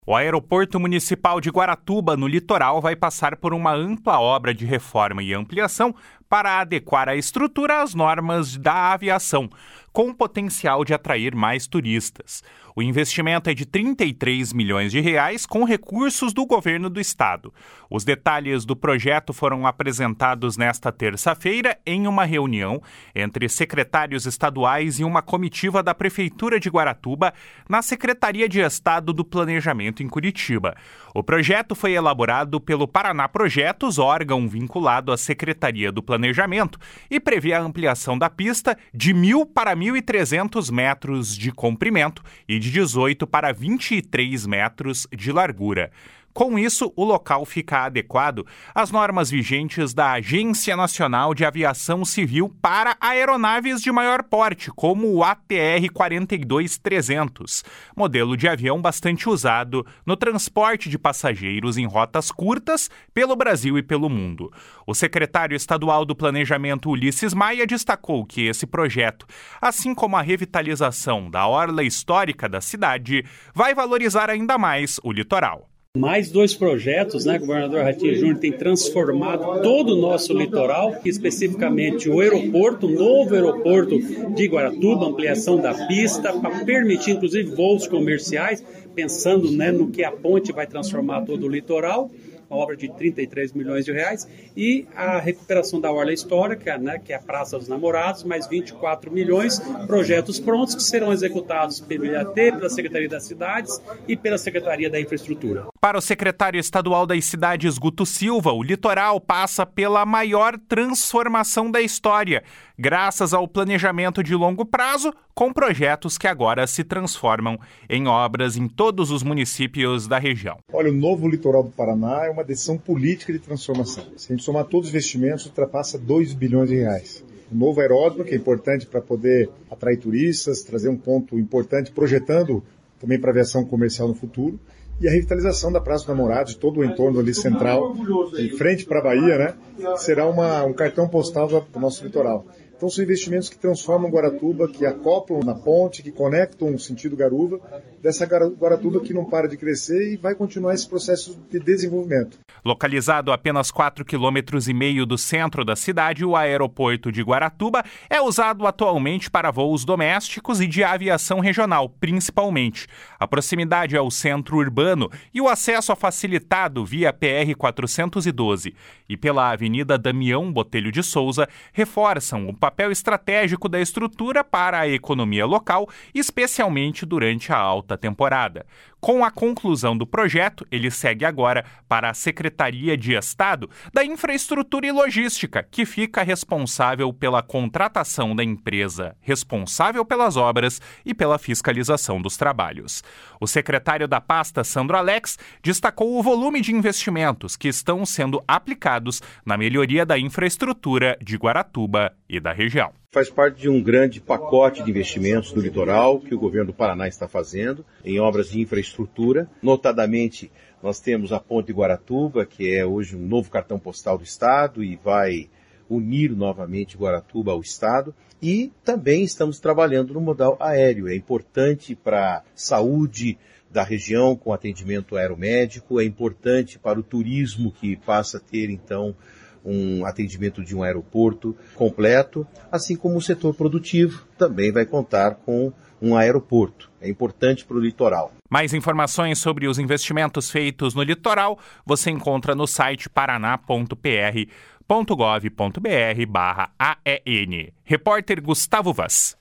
O Aeroporto Municipal de Guaratuba, no litoral, vai passar por uma ampla obra de reforma e ampliação para adequar a estrutura às normas da aviação, com potencial de atrair mais turistas. O investimento é de R$ 33 milhões com recursos do governo do estado. Os detalhes do projeto foram apresentados nesta terça-feira em uma reunião entre secretários estaduais e uma comitiva da Prefeitura de Guaratuba na Secretaria de Estado do Planejamento em Curitiba. O projeto foi elaborado pelo Paraná Projetos, órgão vinculado à Secretaria do Planejamento, e prevê a ampliação da pista de 1.000 para 1.300 metros de comprimento e de 18 para 23 metros de largura. Com isso, o local fica adequado às normas vigentes da Agência Nacional de Aviação Civil para aeronaves de maior porte, como o ATR 42-300, modelo de avião bastante usado no transporte de passageiros em rotas curtas pelo Brasil e pelo mundo. O secretário estadual do Planejamento, Ulisses Maia, destacou que esse projeto, assim como a revitalização da orla histórica da cidade, vai valorizar ainda mais o litoral. Mais 2 projetos, o governador Ratinho Júnior tem transformado todo o nosso litoral, especificamente o aeroporto, o novo aeroporto de Guaratuba, ampliação da pista, para permitir inclusive voos comerciais, pensando no que a ponte vai transformar todo o litoral, uma obra de R$ 33 milhões, e a recuperação da orla histórica, que é a Praça dos Namorados, mais 24 milhões, projetos prontos que serão executados pelo IAT, pela Secretaria das Cidades e pela Secretaria da Infraestrutura. Para o secretário estadual das Cidades, Guto Silva, o litoral passa pela maior transformação da história, graças ao planejamento de longo prazo, com projetos que agora se transformam em obras em todos os municípios da região. Olha, o novo litoral do Paraná é uma decisão política de transformação. Se a gente somar todos os investimentos, ultrapassa R$ 2 bilhões. O novo aeródromo, que é importante para poder atrair turistas, trazer um ponto importante, projetando também para a aviação comercial no futuro. E a revitalização da Praça dos Namorados, de todo o entorno ali central, em frente para a Bahia, será um cartão postal para o nosso litoral. Então são investimentos que transformam Guaratuba, que acoplam na ponte, que conectam o sentido Garuva, dessa Guaratuba que não para de crescer e vai continuar esse processo de desenvolvimento. Localizado a apenas 4,5 km do centro da cidade, o aeroporto de Guaratuba é usado atualmente para voos domésticos e de aviação regional, principalmente. A proximidade ao centro urbano e o acesso facilitado via PR 412 e pela Avenida Damião Botelho de Souza reforçam o papel estratégico da estrutura para a economia local, especialmente durante a alta temporada. Com a conclusão do projeto, ele segue agora para a Secretaria de Estado da Infraestrutura e Logística, que fica responsável pela contratação da empresa, responsável pelas obras e pela fiscalização dos trabalhos. O secretário da pasta, Sandro Alex, destacou o volume de investimentos que estão sendo aplicados na melhoria da infraestrutura de Guaratuba e da região. Faz parte de um grande pacote de investimentos do litoral que o governo do Paraná está fazendo em obras de infraestrutura. Notadamente, nós temos a Ponte de Guaratuba, que é hoje um novo cartão postal do estado e vai unir novamente Guaratuba ao estado. E também estamos trabalhando no modal aéreo. É importante para a saúde da região com atendimento aeromédico, é importante para o turismo que passa a ter, então, um atendimento de um aeroporto completo, assim como o setor produtivo também vai contar com um aeroporto. É importante para o litoral. Mais informações sobre os investimentos feitos no litoral você encontra no site paraná.pr.gov.br/AEN. Repórter Gustavo Vaz.